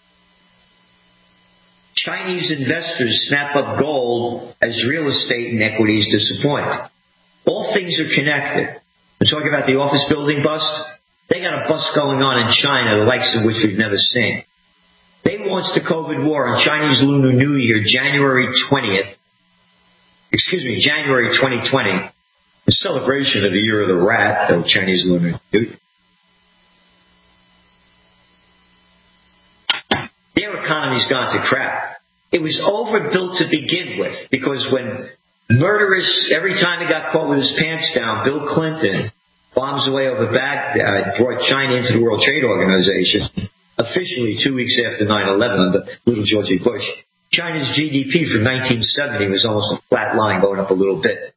Chinese investors snap up gold as real estate and equities disappoint. All things are connected. We're talking about the office building bust. They got a bust going on in China, the likes of which we've never seen. They launched the COVID war on Chinese Lunar New Year, January twentieth. Excuse me, January twenty twenty. In celebration of the Year of the Rat, the Chinese Lunar New Year. Their economy's gone to crap. It was overbuilt to begin with because when murderous, every time he got caught with his pants down, Bill Clinton bombs away over Baghdad, brought China into the World Trade Organization, officially two weeks after nine eleven under little Georgie Bush. China's G D P for nineteen seventy was almost a flat line going up a little bit.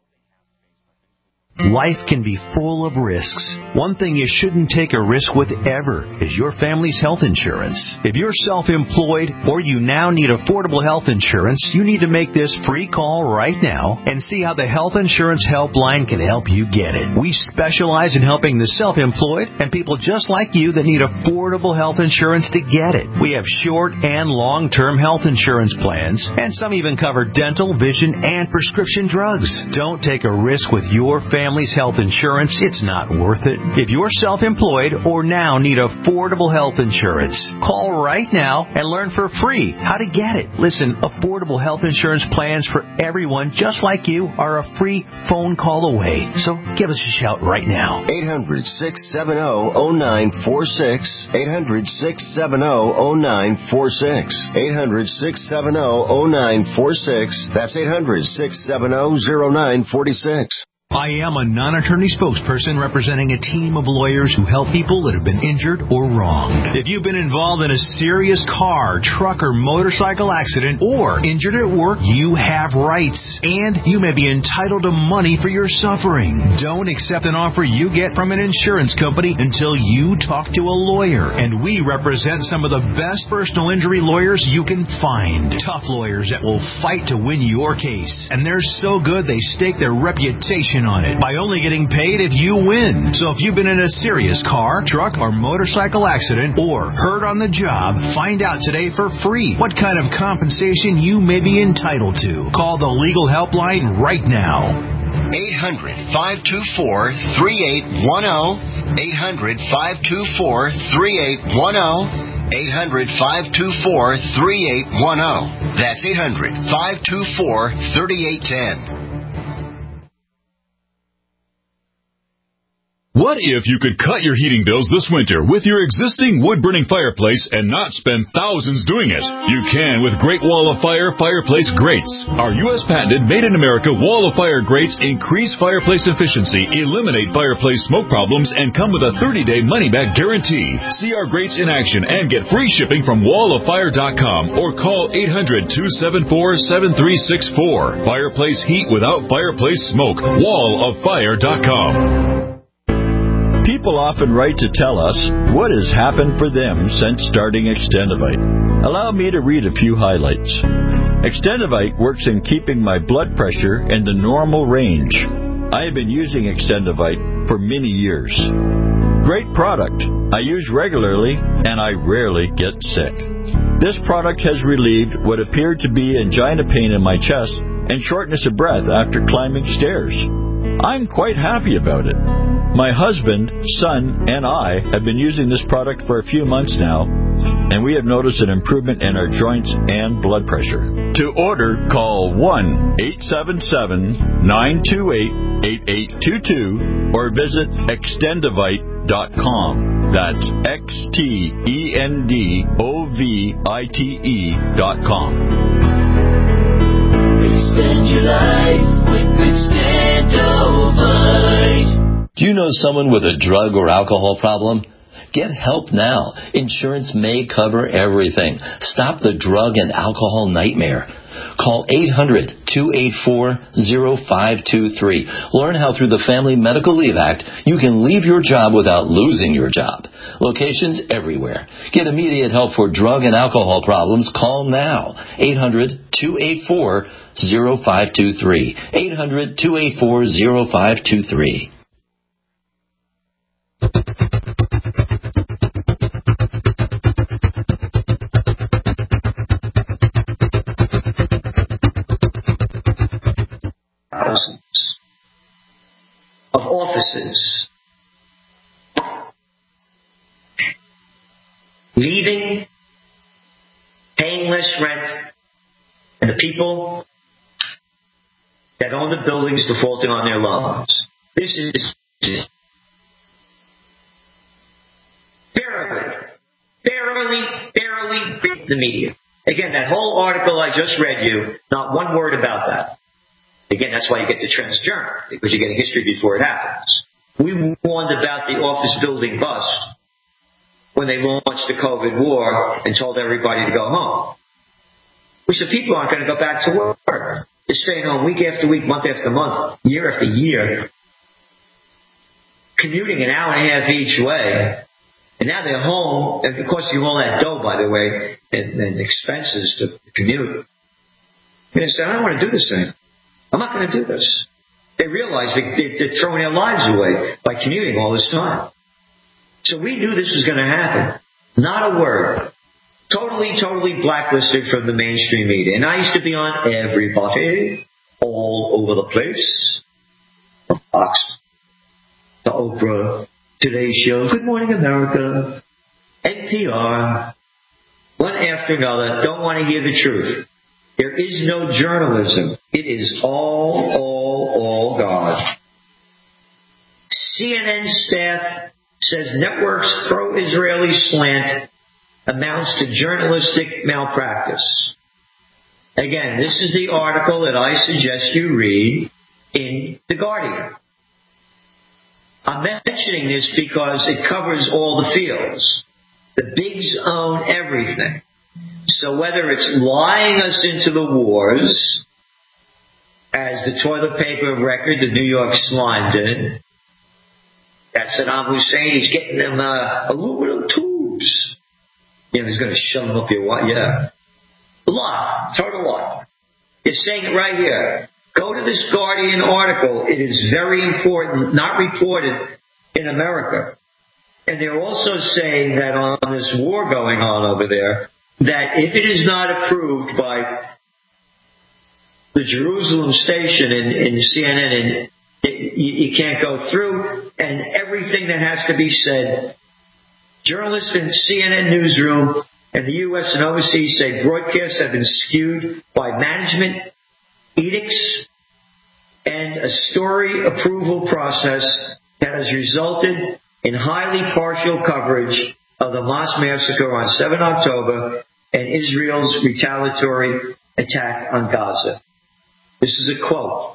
Life can be full of risks. One thing you shouldn't take a risk with ever is your family's health insurance. If you're self-employed or you now need affordable health insurance, you need to make this free call right now and see how the Health Insurance Helpline can help you get it. We specialize in helping the self-employed and people just like you that need affordable health insurance to get it. We have short and long-term health insurance plans, and some even cover dental, vision, and prescription drugs. Don't take a risk with your family. Family's health insurance, it's not worth it. If you're self-employed or now need affordable health insurance, call right now and learn for free how to get it. Listen, affordable health insurance plans for everyone just like you are a free phone call away. So give us a shout right now. eight hundred, six seven zero, zero nine four six. eight hundred, six seven zero, zero nine four six. eight hundred, six seven zero, zero nine four six. That's eight hundred, six seven zero, zero nine four six. I am a non-attorney spokesperson representing a team of lawyers who help people that have been injured or wronged. If you've been involved in a serious car, truck, or motorcycle accident or injured at work, you have rights, and you may be entitled to money for your suffering. Don't accept an offer you get from an insurance company until you talk to a lawyer, and we represent some of the best personal injury lawyers you can find. Tough lawyers that will fight to win your case, and they're so good they stake their reputation on it by only getting paid if you win. So if you've been in a serious car, truck, or motorcycle accident or hurt on the job, find out today for free what kind of compensation you may be entitled to. Call the legal helpline right now. eight hundred, five two four, three eight one zero. eight hundred, five two four, three eight one zero. eight hundred, five two four, three eight one zero. That's eight hundred, five two four, three eight one zero. What if you could cut your heating bills this winter with your existing wood-burning fireplace and not spend thousands doing it? You can with Great Wall of Fire fireplace grates. Our U S patented made-in-America Wall of Fire grates increase fireplace efficiency, eliminate fireplace smoke problems, and come with a thirty-day money-back guarantee. See our grates in action and get free shipping from wall of fire dot com or call eight hundred, two seven four, seven three six four. Fireplace heat without fireplace smoke. wall of fire dot com. People often write to tell us what has happened for them since starting Extendivite. Allow me to read a few highlights. Extendivite works in keeping my blood pressure in the normal range. I have been using Extendivite for many years. Great product. I use regularly and I rarely get sick. This product has relieved what appeared to be angina pain in my chest and shortness of breath after climbing stairs. I'm quite happy about it. My husband, son, and I have been using this product for a few months now, and we have noticed an improvement in our joints and blood pressure. To order, call one eight seven seven, nine two eight, eight eight two two or visit extendivite dot com. That's X T E N D O V I T E dot com. Extend your life with Extendivite. Do you know someone with a drug or alcohol problem? Get help now. Insurance may cover everything. Stop the drug and alcohol nightmare. Call eight hundred, two eight four, zero five two three. Learn how through the Family Medical Leave Act you can leave your job without losing your job. Locations everywhere. Get immediate help for drug and alcohol problems. Call now. eight hundred, two eight four, zero five two three. eight hundred, two eight four, zero five two three. Thousands of offices leaving, paying less rent, and the people that own the buildings defaulting on their loans. This is barely, barely, barely beat the media. Again, that whole article I just read you, not one word about that. Again, that's why you get the Trends Journal, because you get a history before it happens. We warned about the office building bust when they launched the COVID war and told everybody to go home. We said people aren't going to go back to work. They're staying home week after week, month after month, year after year, commuting an hour and a half each way. And now they're home, and of course you all that dough, by the way, and, and expenses to commute. And they said, I don't want to do this thing. I'm not going to do this. They realize they, they, they're throwing their lives away by commuting all this time. So we knew this was going to happen. Not a word. Totally, totally blacklisted from the mainstream media. And I used to be on everybody, all over the place. From Fox to Oprah, Today's Show, Good Morning America, N P R, one after another, don't want to hear the truth. There is no journalism. It is all, all, all God. C N N staff says network's pro-Israeli slant amounts to journalistic malpractice. Again, this is the article that I suggest you read. in The Guardian. I'm mentioning this because it covers all the fields. The bigs own everything. So whether it's lying us into the wars, as the toilet paper of record, the New York Slime did, that Saddam Hussein, he's getting them uh, aluminum tubes. You know, he's going to shove them up your what? Yeah. Lie. Total lie. It's saying it right here. Go to this Guardian article. It is very important, not reported in America. And they're also saying that on this war going on over there, that if it is not approved by the Jerusalem station in, in C N N, and it, you, you can't go through, and everything that has to be said, journalists in C N N newsroom and the U S and overseas say broadcasts have been skewed by management edicts and a story approval process that has resulted in highly partial coverage of the Hamas massacre on the seventh of October and Israel's retaliatory attack on Gaza. This is a quote.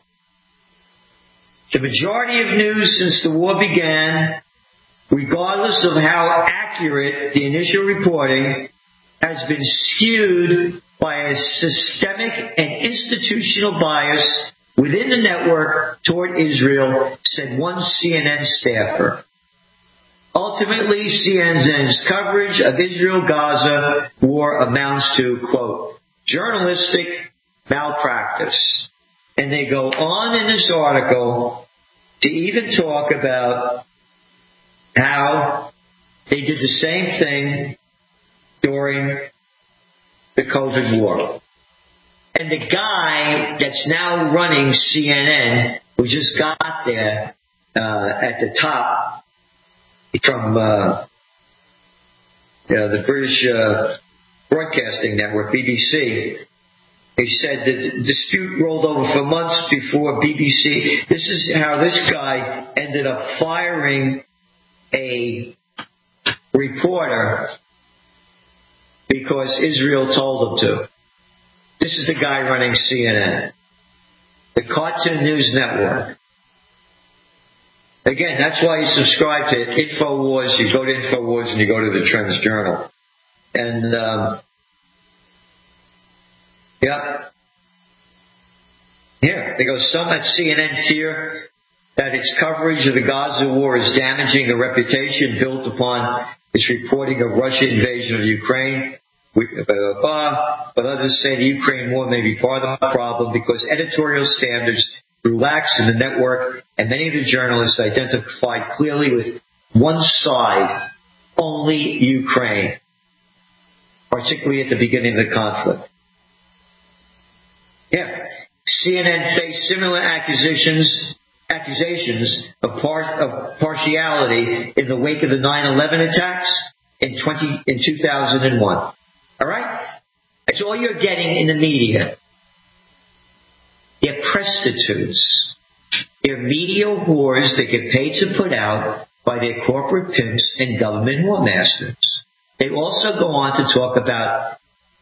The majority of news since the war began, regardless of how accurate the initial reporting, has been skewed by a systemic and institutional bias within the network toward Israel, said one C N N staffer. Ultimately, C N N's coverage of Israel-Gaza war amounts to, quote, journalistic malpractice. And they go on in this article to even talk about how they did the same thing during the COVID war. And the guy that's now running C N N, who just got there uh, at the top from uh, you know, the British uh, Broadcasting Network, B B C, he said that the dispute rolled over for months before B B C. This is how this guy ended up firing a reporter because Israel told him to. This is the guy running C N N, the Cartoon News Network. Again, that's why you subscribe to InfoWars. You go to InfoWars and you go to the Trends Journal. And, um, yeah. Here, they go, some at C N N fear that its coverage of the Gaza war is damaging the reputation built upon its reporting of Russian invasion of Ukraine. We, blah, blah, blah. But others say the Ukraine war may be part of the problem because editorial standards relax in the network, and many of the journalists identified clearly with one side, only Ukraine, particularly at the beginning of the conflict. Yeah. C N N faced similar accusations accusations of, part, of partiality in the wake of the nine eleven attacks in twenty in two thousand one. All right? That's all you're getting in the media. They're prostitutes. They're media whores that get paid to put out by their corporate pimps and government whoremasters. They also go on to talk about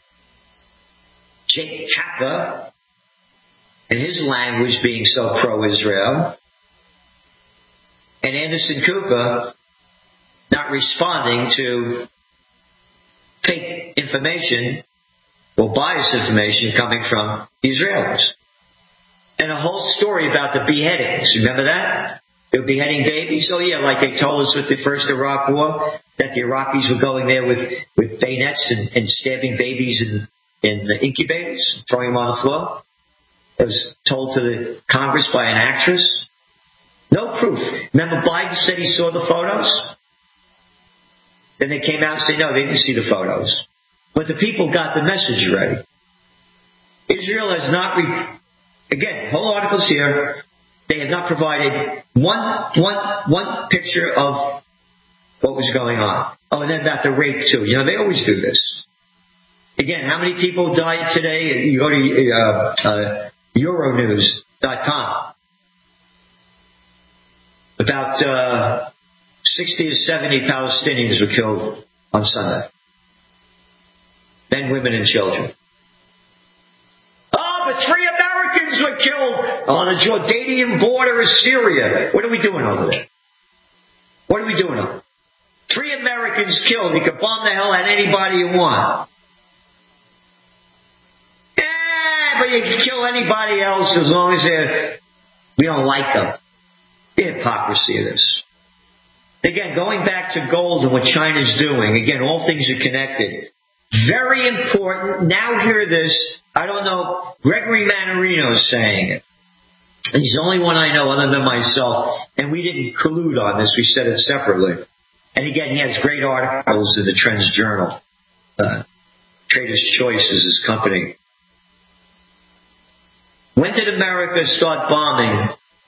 Jake Kappa and his language being so pro-Israel, and Anderson Cooper not responding to fake information or biased information coming from the Israelis. And a whole story about the beheadings. Remember that? They were beheading babies. Oh, yeah, like they told us with the first Iraq war, that the Iraqis were going there with, with bayonets and, and stabbing babies in, in the incubators, throwing them on the floor. It was told to the Congress by an actress. No proof. Remember Biden said he saw the photos? Then they came out and said, no, they didn't see the photos. But the people got the message already. Israel has not... Re- Again, whole articles here. They have not provided one, one, one picture of what was going on. Oh, and then about the rape too. You know, they always do this. Again, how many people died today? You go to uh, uh, Euronews dot com. About uh, sixty to seventy Palestinians were killed on Sunday. Men, women, and children. Oh, but three Americans Americans were killed on the Jordanian border of Syria. What are we doing over there? What are we doing over there? Three Americans killed. You can bomb the hell out anybody you want. Yeah, but you can kill anybody else as long as they're, we don't like them. The hypocrisy of this. Again, going back to gold and what China's doing, again, all things are connected. Very important. Now hear this. I don't know. Gregory Mannarino is saying it. He's the only one I know other than myself. And we didn't collude on this. We said it separately. And again, he has great articles in the Trends Journal. Uh, Trader's Choice is his company. When did America start bombing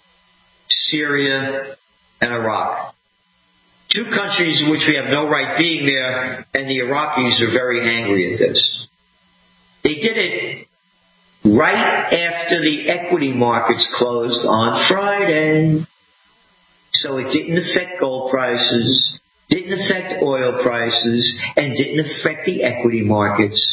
Syria and Iraq? Two countries in which we have no right being there, and the Iraqis are very angry at this. They did it right after the equity markets closed on Friday. So it didn't affect gold prices, didn't affect oil prices, and didn't affect the equity markets.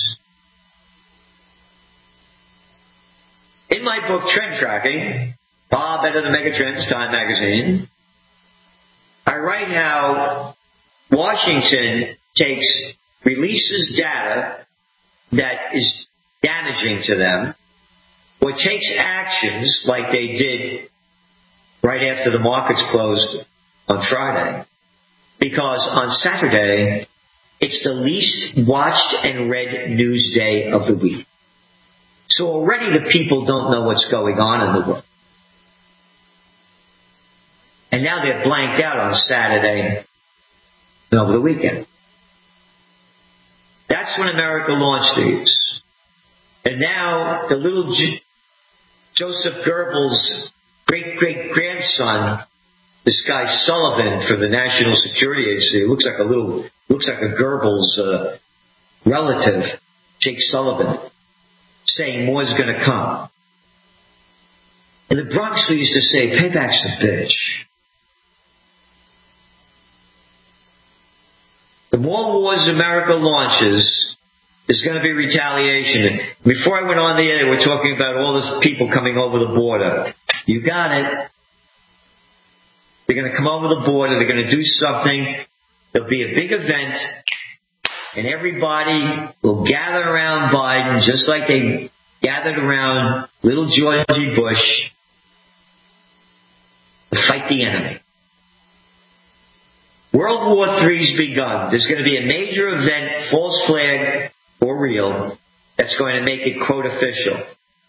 In my book, Trend Tracking, Far Better Than Megatrends, Time Magazine, I write how Washington takes, releases data that is damaging to them, or takes actions like they did right after the markets closed on Friday. Because on Saturday, it's the least watched and read news day of the week. So already the people don't know what's going on in the world. And now they're blanked out on Saturday and over the weekend. That's when America launched these. And now the little J- Joseph Goebbels' great-great-grandson, this guy Sullivan for the National Security Agency, looks like a little, looks like a Goebbels uh, relative, Jake Sullivan, saying more's going to come. In the Bronx, we used to say, payback's a bitch. The more wars America launches, there's going to be retaliation. Before I went on the air, we're talking about all these people coming over the border. You got it. They're going to come over the border. They're going to do something. There'll be a big event, and everybody will gather around Biden just like they gathered around little Georgie Bush to fight the enemy. World War Three's begun. There's going to be a major event, false flag or real, that's going to make it, quote, official.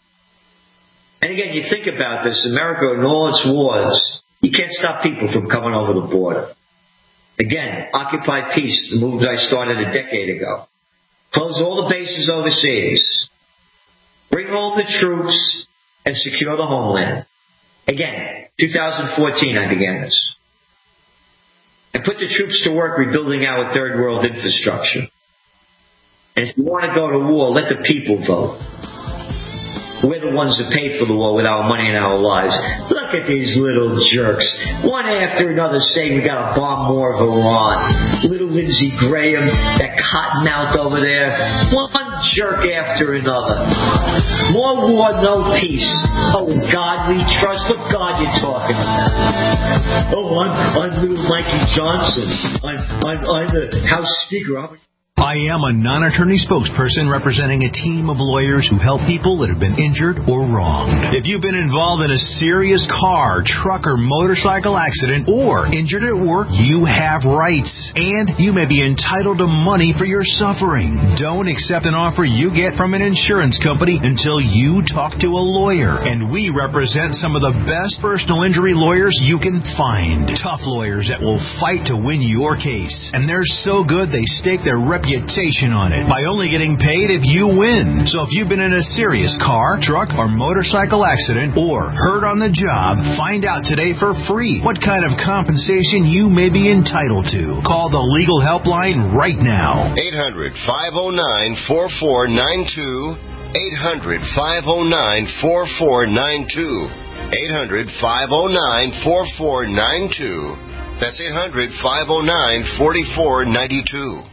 And again, you think about this, America and all its wars, you can't stop people from coming over the border. Again, Occupy Peace, the movement I started a decade ago. Close all the bases overseas. Bring home the troops and secure the homeland. Again, two thousand fourteen I began this. And put the troops to work rebuilding our third world infrastructure. And if you want to go to war, let the people vote. We're the ones that paid for the war with our money and our lives. Look at these little jerks. One after another saying we got to bomb more of Iran. Little Lindsey Graham, that cottonmouth over there. One jerk after another. More war, no peace. Oh, God we trust. What God you talking about? Oh, I'm, I'm little Mikey Johnson. I'm, I'm, I'm the House Speaker. I'm I am a non-attorney spokesperson representing a team of lawyers who help people that have been injured or wronged. If you've been involved in a serious car, truck, or motorcycle accident or injured at work, you have rights, and you may be entitled to money for your suffering. Don't accept an offer you get from an insurance company until you talk to a lawyer, and we represent some of the best personal injury lawyers you can find. Tough lawyers that will fight to win your case, and they're so good they stake their reputation on it by only getting paid if you win. So if you've been in a serious car, truck, or motorcycle accident or hurt on the job, find out today for free what kind of compensation you may be entitled to. Call the legal helpline right now. eight hundred, five oh nine, four four nine two. eight hundred, five oh nine, four four nine two. eight hundred, five oh nine, four four nine two. That's eight hundred, five oh nine, four four nine two.